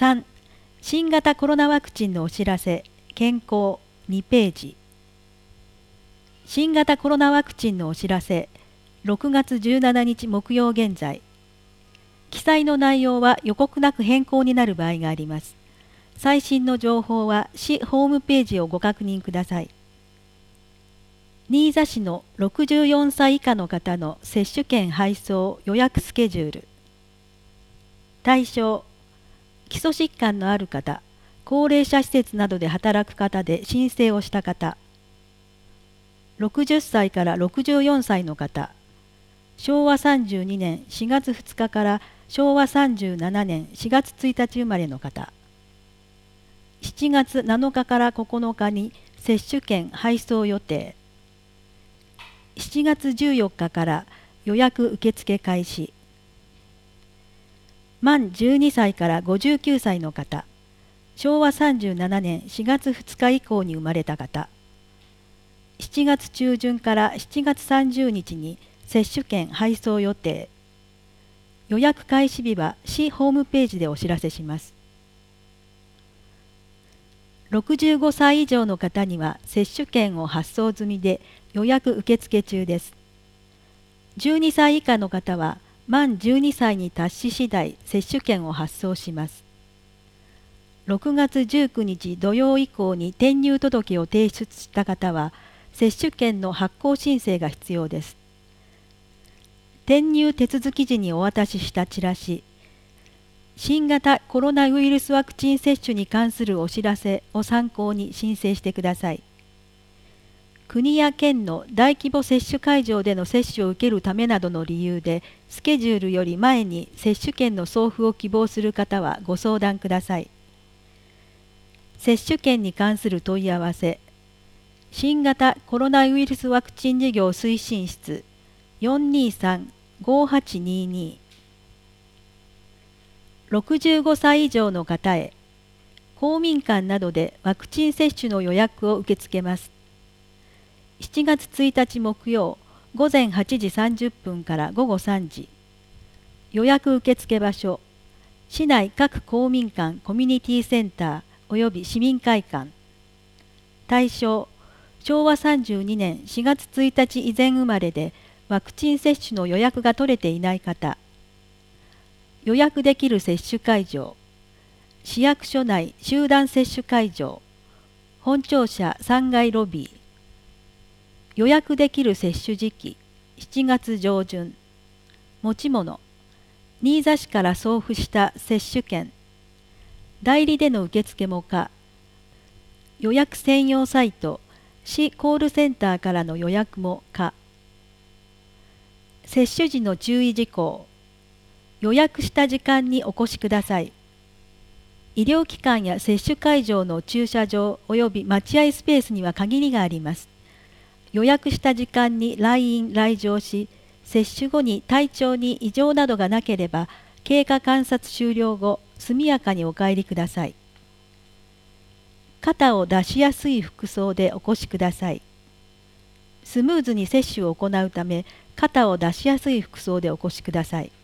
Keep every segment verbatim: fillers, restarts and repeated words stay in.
さん、新型コロナワクチンのお知らせ、健康にページ。新型コロナワクチンのお知らせ、ろくがつじゅうしちにち木曜現在。記載の内容は予告なく変更になる場合があります。最新の情報は市ホームページをご確認ください。新座市のろくじゅうよんさい以下の方の接種券配送予約スケジュール。対象、基礎疾患のある方、高齢者施設などで働く方で申請をした方、ろくじゅっさいからろくじゅうよんさいの方、しょうわさんじゅうにねんしがつふつかからしょうわさんじゅうななねんしがつついたち生まれの方、しちがつなのかからここのかに接種券配送予定、しちがつじゅうよっかから予約受付開始、満じゅうにさいからごじゅうきゅうさいの方、しょうわさんじゅうななねんしがつふつか以降に生まれた方、しちがつちゅうじゅんからしちがつさんじゅうにちに接種券配送予定。予約開始日は市ホームページでお知らせします。ろくじゅうごさい以上の方には接種券を発送済みで予約受付中です。じゅうにさい以下の方は満じゅうにさいに達し次第接種券を発送します。ろくがつじゅうくにち土曜以降に転入届を提出した方は接種券の発行申請が必要です。転入手続き時にお渡ししたチラシ、新型コロナウイルスワクチン接種に関するお知らせを参考に申請してください。国や県の大規模接種会場での接種を受けるためなどの理由で、スケジュールより前に接種券の送付を希望する方はご相談ください。接種券に関する問い合わせ、新型コロナウイルスワクチン事業推進室 よんにーさんごーはちにーにー。ろくじゅうごさい以上の方へ、公民館などでワクチン接種の予約を受け付けます。しちがつついたち木曜、ごぜんはちじさんじゅっぷんからごごさんじ。予約受付場所、市内各公民館コミュニティセンター及び市民会館。対象、しょうわさんじゅうにねんしがつついたち以前生まれでワクチン接種の予約が取れていない方。予約できる接種会場、市役所内集団接種会場、本庁舎さんがいロビー。予約できる接種時期、しちがつじょうじゅん。持ち物、新座市から送付した接種券。代理での受付も可。予約専用サイト、市コールセンターからの予約も可。接種時の注意事項。予約した時間にお越しください。医療機関や接種会場の駐車場及び待合スペースには限りがあります。予約した時間に来院・来場し、接種後に体調に異常などがなければ、経過観察終了後、速やかにお帰りください。肩を出しやすい服装でお越しください。スムーズに接種を行うため、肩を出しやすい服装でお越しください。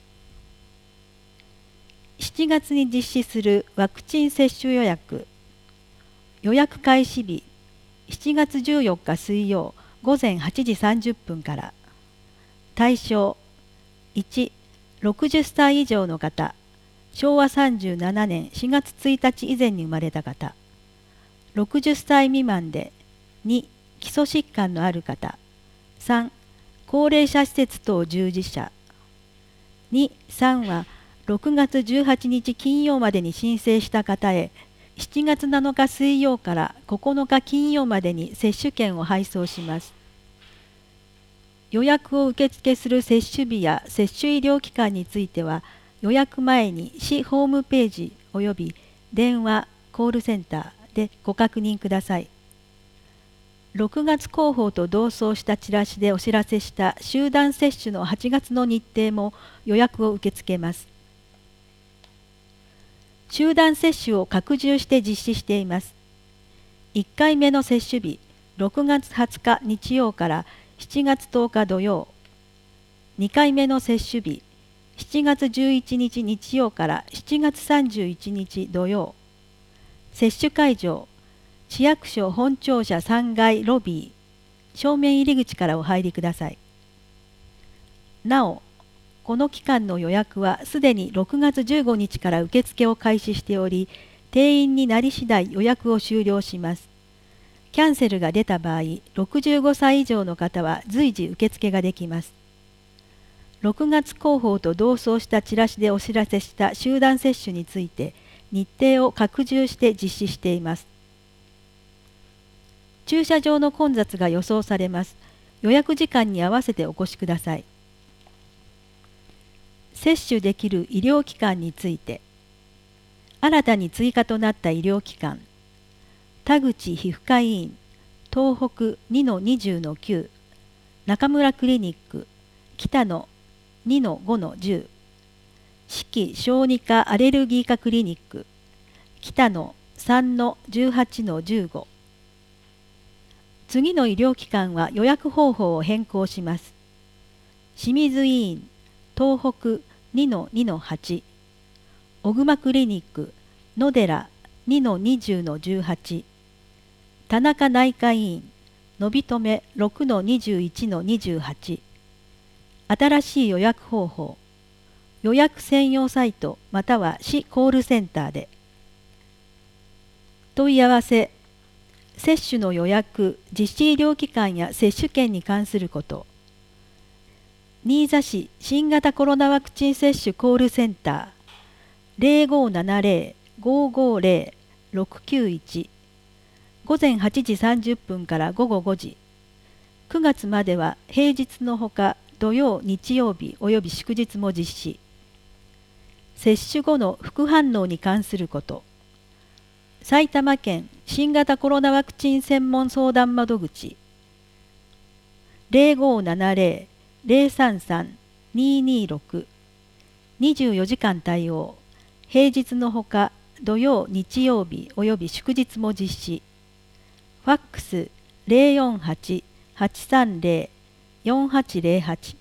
しちがつに実施するワクチン接種予約。予約開始日、しちがつじゅうよっか水曜、ごぜんはちじさんじゅっぷんから。対象、いち、ろくじゅっさい以上の方、しょうわさんじゅうななねんしがつついたち以前に生まれた方、ろくじゅっさい未満で、に、基礎疾患のある方、さん、高齢者施設等従事者、に、さんはろくがつじゅうはちにち金曜までに申請した方へ、しちがつなのか水曜からここのか金曜までに接種券を配送します。予約を受付する接種日や接種医療機関については、予約前に市ホームページおよび電話・コールセンターでご確認ください。ろくがつ広報と同走したチラシでお知らせした集団接種のはちがつの日程も予約を受け付けます。集団接種を拡充して実施しています。いっかいめの接種日、ろくがつはつか日曜からしちがつとおか土曜。にかいめの接種日、 しちがつじゅういちにち日曜からしちがつさんじゅういちにち土曜。接種会場、市役所本庁舎さんがいロビー、正面入り口からお入りください。なお、この期間の予約はすでにろくがつじゅうごにちから受付を開始しており、定員になり次第予約を終了します。キャンセルが出た場合、ろくじゅうごさい以上の方は随時受付ができます。ろくがつ広報と同走したチラシでお知らせした集団接種について、日程を拡充して実施しています。駐車場の混雑が予想されます。予約時間に合わせてお越しください。接種できる医療機関について、新たに追加となった医療機関、田口皮膚科医院、東北 にのにじゅうのきゅう、中村クリニック、北野 にのごのじゅう、四季小児科アレルギー科クリニック、北野 さんのじゅうはちのじゅうご。次の医療機関は予約方法を変更します。清水医院、東北 にのにのはち、小熊クリニック、野寺 にのにじゅうのじゅうはち、田中内科医院、のびとめ ろくのにじゅういちのにじゅうはち。新しい予約方法、予約専用サイトまたは市コールセンターで。問い合わせ、接種の予約、実施医療機関や接種券に関すること。新座市新型コロナワクチン接種コールセンター ゼロごーななゼロ ごーごーゼロ ろくきゅういち、午前はちじさんじゅっぷんから午後ごじ。くがつまでは平日のほか土曜、日曜日および祝日も実施。接種後の副反応に関すること。埼玉県新型コロナワクチン専門相談窓口 ゼロごーななゼロ ゼロさんさん にーにーろく、にじゅうよじかん対応。平日のほか土曜、日曜日および祝日も実施。ファックス ゼロよんはち はちさんゼロ よんはちゼロはち。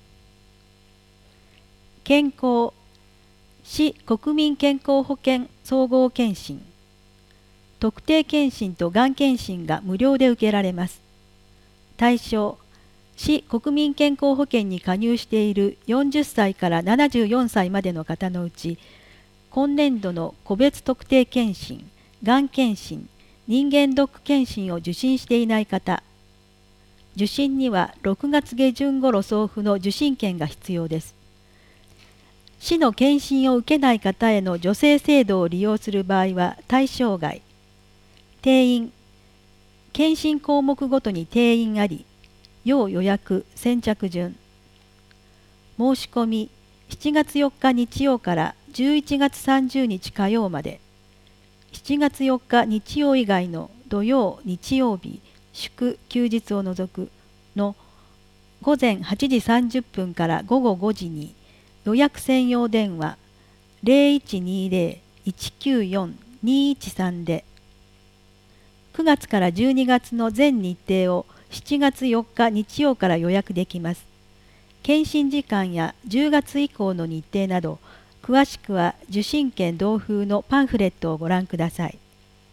健康、市国民健康保険総合健診。特定健診とがん検診が無料で受けられます。対象、市国民健康保険に加入しているよんじゅっさいからななじゅうよんさいまでの方のうち、今年度の個別特定健診、がん検診、人間ドック検診を受診していない方、受診にはろくがつげじゅん頃送付の受診券が必要です。市の検診を受けない方への助成制度を利用する場合は対象外。定員、検診項目ごとに定員あり、要予約、先着順。申し込み、しちがつよっか日曜からじゅういちがつさんじゅうにち火曜まで。しちがつよっか日曜以外の土曜、日曜日、祝、休日を除くの午前はちじさんじゅっぷんから午後ごじに予約専用電話 ゼロいちにゼロ いちきゅうよん にいちさん で、くがつからじゅうにがつの全日程をしちがつよっか日曜から予約できます。検診時間やじゅうがつ以降の日程など、詳しくは受診券同封のパンフレットをご覧ください。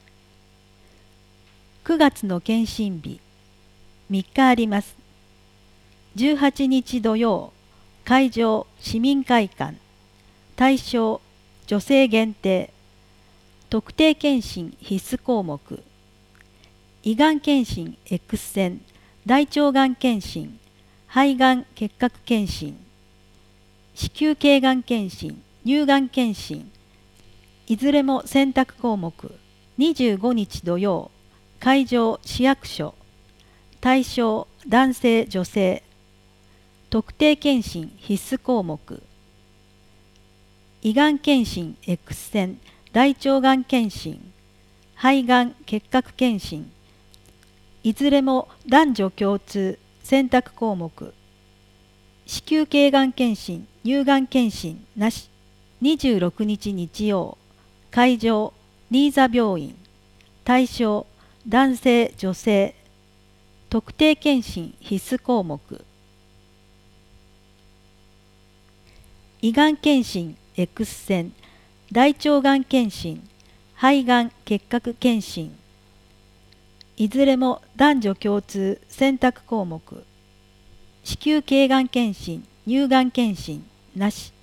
くがつの検診日、みっかあります。じゅうはちにち土曜、会場市民会館、対象女性限定、特定健診必須項目、胃がん検診 X 線、大腸がん検診、肺がん結核検診、子宮頸がん検診、乳がん検診、いずれも選択項目。にじゅうごにち土曜、会場市役所、対象男性女性、特定健診必須項目、胃がん検診 X 線、大腸がん検診、肺がん結核検診、いずれも男女共通選択項目。子宮頸がん検診、乳がん検診なし。にじゅうろくにち日曜、会場新座病院、対象男性女性、特定健診必須項目。 胃がん検診 X 線、大腸がん検診、肺がん結核検診。いずれも男女共通選択項目。子宮頸がん検診、乳がん検診なし。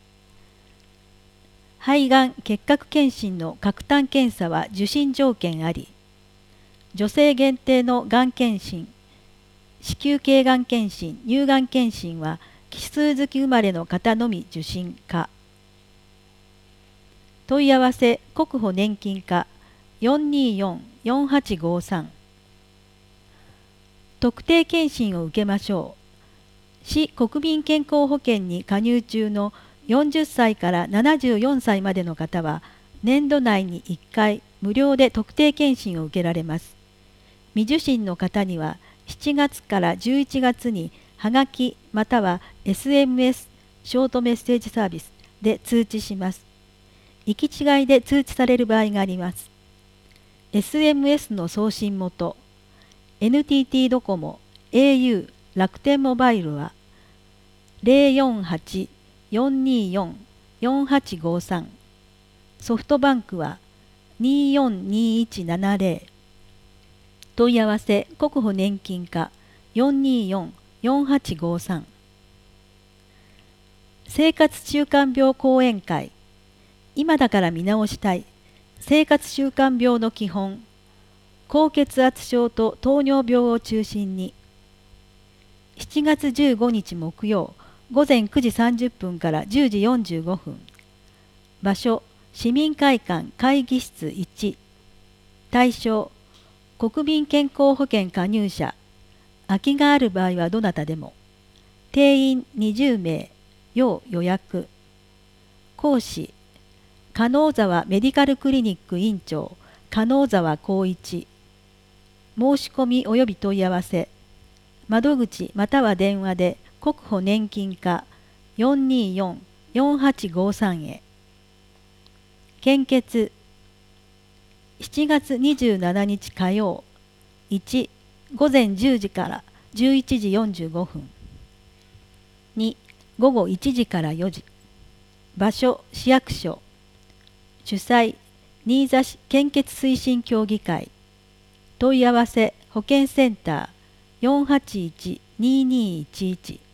肺がん結核検診の各端検査は受診条件あり。女性限定のがん検診、子宮頸がん検診、乳がん検診は奇数月生まれの方のみ受診可。問い合わせ国保年金課 よんにーよん よんはちごさん。特定健診を受けましょう。市国民健康保険に加入中のよんじゅっさいからななじゅうよんさいまでの方は年度内にいっかい無料で特定健診を受けられます。未受診の方にはしちがつからじゅういちがつにはがきまたは エスエムエス ショートメッセージサービスで通知します。行き違いで通知される場合があります。エスエムエス の送信元、エヌティーティー ドコモ、エーユー、楽天モバイルは ゼロよんはち よんにーよん よんはちごさん、ソフトバンクはにーよんにーいちななゼロ、問い合わせ国保年金課 よんにーよん よんはちごさん。生活習慣病講演会、今だから見直したい生活習慣病の基本、高血圧症と糖尿病を中心に、しちがつじゅうごにち木曜午前くじさんじゅっぷんからじゅうじよんじゅうごふん。場所市民会館会議室いち。対象国民健康保険加入者、空きがある場合はどなたでも。定員にじゅうめい、要予約。講師加納沢メディカルクリニック院長加納沢光一。申し込み及び問い合わせ窓口または電話で国保年金課 よんにーよん よんはちごさん へ。献血しちがつにじゅうしちにち火曜いち午前じゅうじからじゅういちじよんじゅうごふん。に午後いちじからよじ。場所市役所。主催新座市献血推進協議会。問い合わせ保健センター よんはちいち にーにーいちいち。